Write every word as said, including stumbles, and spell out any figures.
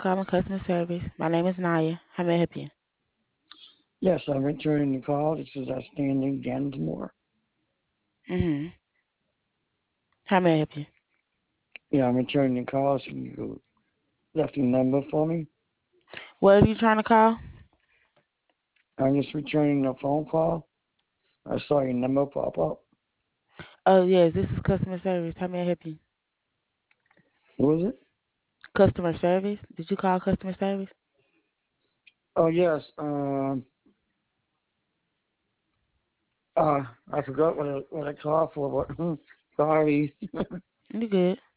calling customer service. My name is Naya. How may I help you? Yes, I'm returning the call. This is Outstanding Gansmore. Mm-hmm. How may I help you? Yeah, I'm returning the call. So you left a number for me. What are you trying to call? I'm just returning a phone call. I saw your number pop up. Oh, yes, this is customer service. How may I help you? Who was it? Customer service? Did you call customer service? Oh, yes. Um, uh, I forgot what I, what I called for, but sorry. You good.